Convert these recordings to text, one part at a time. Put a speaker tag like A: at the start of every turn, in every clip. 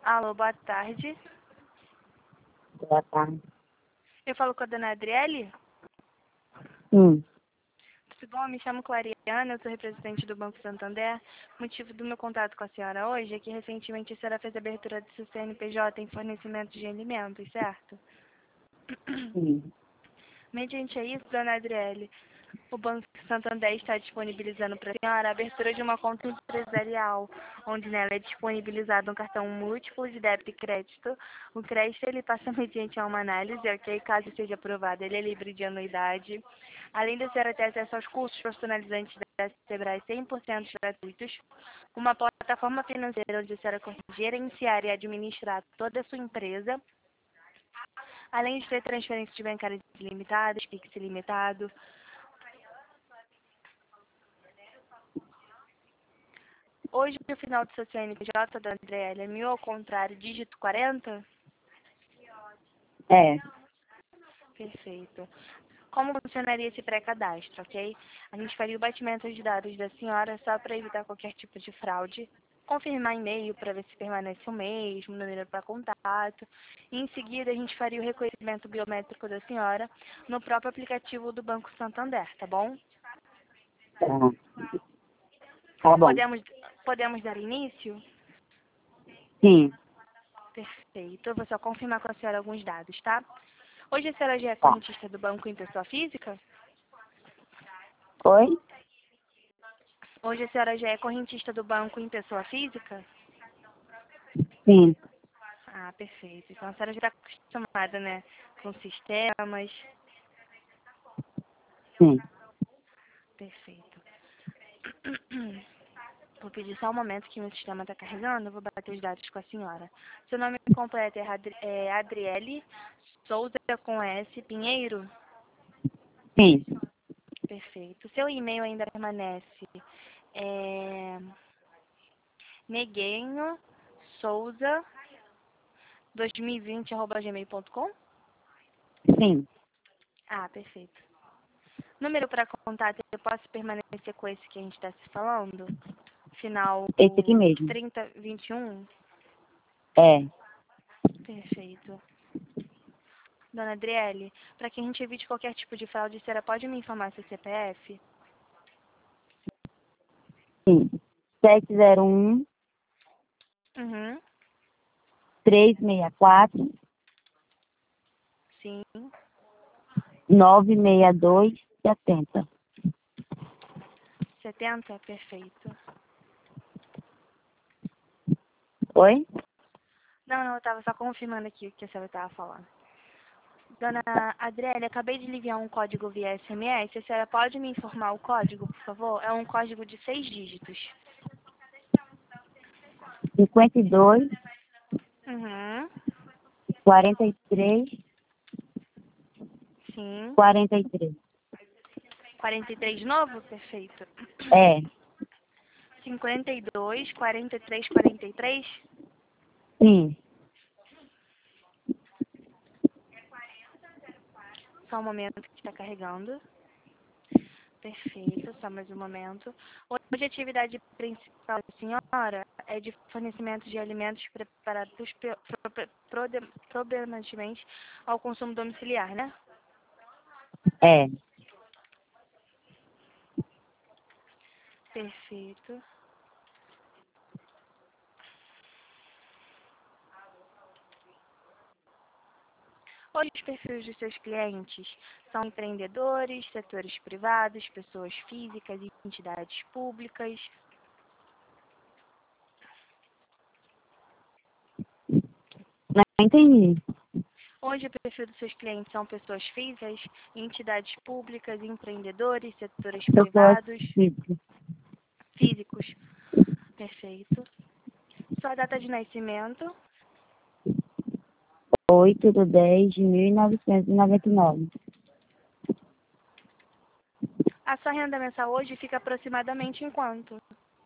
A: Alô, boa tarde.
B: Boa tarde.
A: Eu falo com a dona Adriele?
B: Sim.
A: Tudo bom? Me chamo Clariana, eu sou representante do Banco Santander. O motivo do meu contato com a senhora hoje é que recentemente a senhora fez a abertura do seu CNPJ em fornecimento de alimentos, certo?
B: Sim.
A: Mediante isso, dona Adriele, o Banco Santander está disponibilizando para a senhora a abertura de uma conta empresarial, onde nela é disponibilizado um cartão múltiplo de débito e crédito. O crédito ele passa mediante a uma análise, ok? Caso seja aprovado, ele é livre de anuidade. Além de ser ter acesso aos cursos personalizantes da Sebrae 100% gratuitos, uma plataforma financeira onde a senhora consegue gerenciar e administrar toda a sua empresa, além de ter transferências bancárias ilimitadas, Pix ilimitado. Hoje, o final do seu CNPJ, da Andrélia, é 1000 ao contrário, dígito 40?
B: É.
A: Perfeito. Como funcionaria esse pré-cadastro, ok? A gente faria o batimento de dados da senhora só para evitar qualquer tipo de fraude. Confirmar e-mail para ver se permanece o mesmo, número para contato. E em seguida, a gente faria o reconhecimento biométrico da senhora no próprio aplicativo do Banco Santander, tá bom?
B: Tá. Tá bom.
A: Podemos dar início?
B: Sim.
A: Perfeito. Eu vou só confirmar com a senhora alguns dados, tá? Hoje a senhora já é
B: Tá.
A: correntista do banco em pessoa física?
B: Oi?
A: Hoje a senhora já é correntista do banco em pessoa física?
B: Sim.
A: Ah, perfeito. Então a senhora já está acostumada, né, com sistemas.
B: Sim.
A: Perfeito. Vou pedir só um momento que meu sistema está carregando, eu vou bater os dados com a senhora. Seu nome completo é Adriele Souza com S Pinheiro?
B: Sim.
A: Perfeito. Seu e-mail ainda permanece Neguenho Souza 2020@gmail.com?
B: Sim.
A: Ah, perfeito. Número para contato, eu posso permanecer com esse que a gente está se falando? Final
B: Esse aqui mesmo.
A: 3021?
B: É.
A: Perfeito. Dona Adriele, para que a gente evite qualquer tipo de fraude, a senhora pode me informar seu CPF?
B: Sim. 701
A: Uhum.
B: 364
A: Sim.
B: 962 70.
A: 70? Perfeito.
B: Oi?
A: Não, eu estava só confirmando aqui o que a senhora estava falando. Dona Adriele, acabei de lhe enviar um código via SMS. A senhora pode me informar o código, por favor? É um código de 6 dígitos.
B: 52
A: Uhum.
B: 43
A: Sim.
B: 43.
A: 43 de novo? Perfeito.
B: É.
A: 52, 43, 43.
B: Sim.
A: Só um momento que está carregando. Perfeito, só mais um momento. Hoje a atividade principal da senhora é de fornecimento de alimentos preparados predominantemente ao consumo domiciliar, né?
B: É.
A: Perfeito. Hoje os perfis dos seus clientes são empreendedores, setores privados, pessoas físicas e entidades públicas.
B: Não entendi.
A: Hoje o perfil dos seus clientes são pessoas físicas, entidades públicas, empreendedores, setores
B: Pessoas
A: privados,
B: físicas.
A: físicos. Perfeito. Sua data de nascimento,
B: 8/10/1999.
A: a sua renda mensal hoje fica aproximadamente em quanto?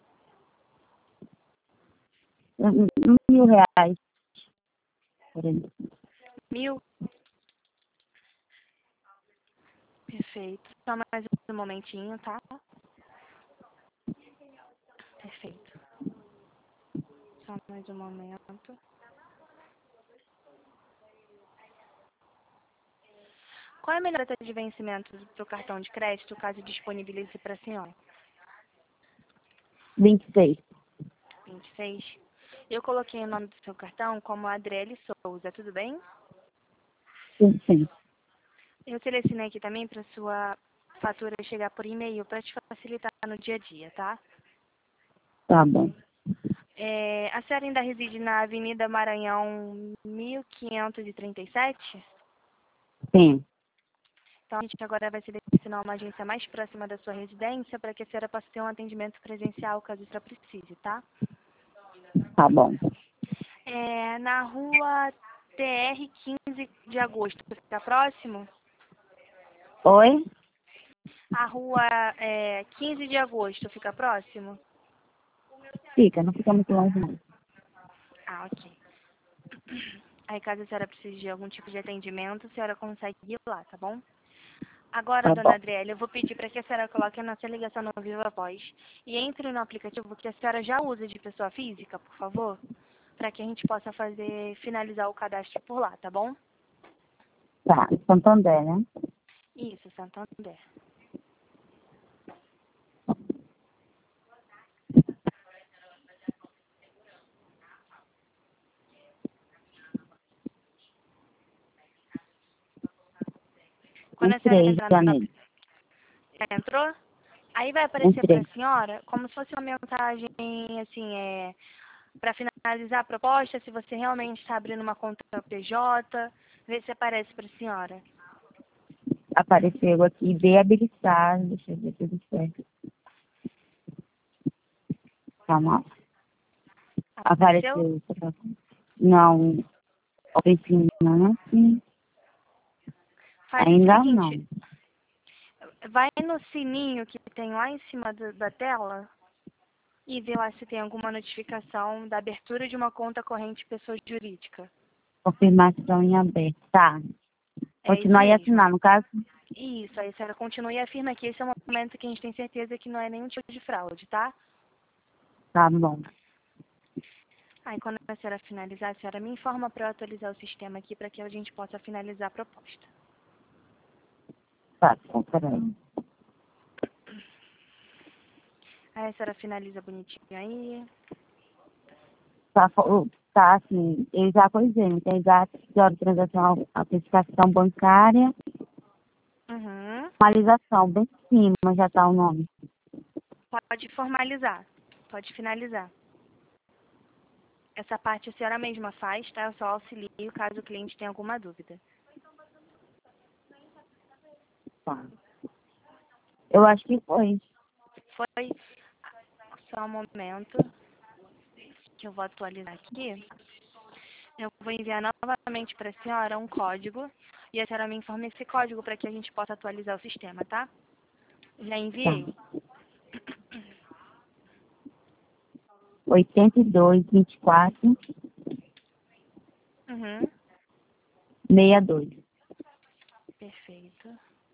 B: R$ 1.000. Por exemplo.
A: 1000? Perfeito. Só mais um momentinho, tá? Perfeito. Só mais um momento. Qual é a melhor data de vencimento para o cartão de crédito, caso disponibilize para a senhora?
B: 26.
A: 26. Eu coloquei o nome do seu cartão como Adriele Souza, tudo bem?
B: Sim, sim.
A: Eu selecionei aqui também para sua fatura chegar por e-mail para te facilitar no dia a dia, tá?
B: Tá bom.
A: A senhora ainda reside na Avenida Maranhão 1537?
B: Sim.
A: Então, a gente agora vai selecionar uma agência mais próxima da sua residência para que a senhora possa ter um atendimento presencial, caso isso precise, tá?
B: Tá bom.
A: Na rua TR 15 de agosto, fica próximo?
B: Oi?
A: A rua 15 de agosto, fica próximo?
B: Fica, não fica muito longe não.
A: Ah, ok. Aí, caso a senhora precise de algum tipo de atendimento, a senhora consegue ir lá, tá bom? Agora,
B: Tá
A: dona
B: bom.
A: Adriele, eu vou pedir para que a senhora coloque a nossa ligação no Viva Voz e entre no aplicativo que a senhora já usa de pessoa física, por favor, para que a gente possa finalizar o cadastro por lá, tá bom?
B: Tá, Santander, né?
A: Isso, Santander. Quando a senhora
B: Entrei,
A: entrar
B: já nele.
A: entrou, aí vai aparecer para
B: Entrei.
A: a senhora como se fosse uma mensagem, assim, para finalizar a proposta, se você realmente está abrindo uma conta PJ, vê se aparece para a senhora.
B: Apareceu aqui, viabilizar, deixa eu ver tudo certo. Calma.
A: Apareceu?
B: Apareceu. Não, oficina, né? Sim.
A: Faz o
B: Ainda
A: seguinte,
B: não.
A: vai no sininho que tem lá em cima da tela e vê lá se tem alguma notificação da abertura de uma conta corrente pessoa jurídica.
B: Confirmação em aberto. Tá.
A: É isso
B: Continuar e
A: mesmo.
B: assinar, no caso?
A: Isso, aí a senhora continua e afirma que esse é o momento que a gente tem certeza que não é nenhum tipo de fraude, tá?
B: Tá bom.
A: Aí quando a senhora finalizar, a senhora me informa para eu atualizar o sistema aqui para que a gente possa finalizar a proposta.
B: Tá, então, peraí.
A: Aí a senhora finaliza bonitinho aí.
B: Tá, tá assim, eu já coisei, tem exato de hora de transação, autenticação bancária,
A: Uhum.
B: formalização, bem em cima já tá o nome.
A: Pode formalizar. Pode finalizar. Essa parte a senhora mesma faz, tá? Eu só auxilio caso o cliente tenha alguma dúvida.
B: Tá. Eu acho que foi.
A: Foi só um momento que eu vou atualizar aqui. Eu vou enviar novamente para a senhora um código e a senhora me informa esse código para que a gente possa atualizar o sistema, tá? Já
B: Tá.
A: enviei.
B: 82, 24,
A: Uhum.
B: 62.
A: Perfeito.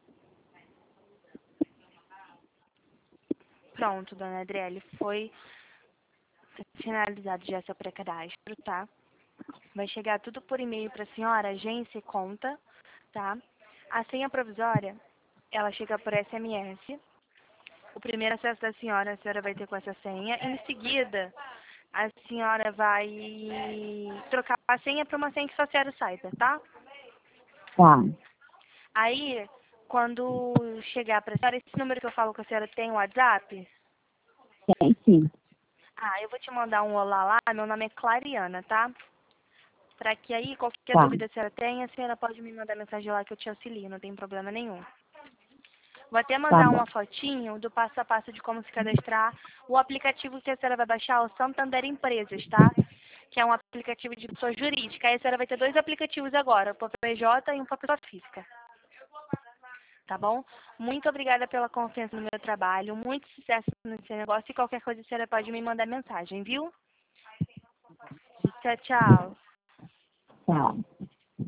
A: Pronto, dona Adriele, foi finalizado já seu pré-cadastro, tá? Vai chegar tudo por e-mail para a senhora, agência e conta, tá? A senha provisória, ela chega por SMS. O primeiro acesso da senhora, a senhora vai ter com essa senha. Em seguida, a senhora vai trocar a senha para uma senha que só a senhora saiba, tá?
B: Tá.
A: Aí, quando chegar para a senhora, esse número que eu falo que a senhora tem o WhatsApp,
B: Tem sim.
A: eu vou te mandar um olá lá, meu nome é Clariana, tá? Para que aí, qualquer
B: Tá.
A: dúvida que a senhora tenha, a senhora pode me mandar mensagem lá que eu te auxilio, não tem problema nenhum. Vou até
B: Tá
A: mandar
B: bom.
A: uma fotinho do passo a passo de como se cadastrar. O aplicativo que a senhora vai baixar é o Santander Empresas, tá? Que é um aplicativo de pessoa jurídica. Aí a senhora vai ter dois aplicativos agora, o para PJ e um para pessoa física. Tá bom? Muito obrigada pela confiança no meu trabalho. Muito sucesso no seu negócio. E qualquer coisa a senhora pode me mandar mensagem, viu? Tchau, tchau.
B: Tá.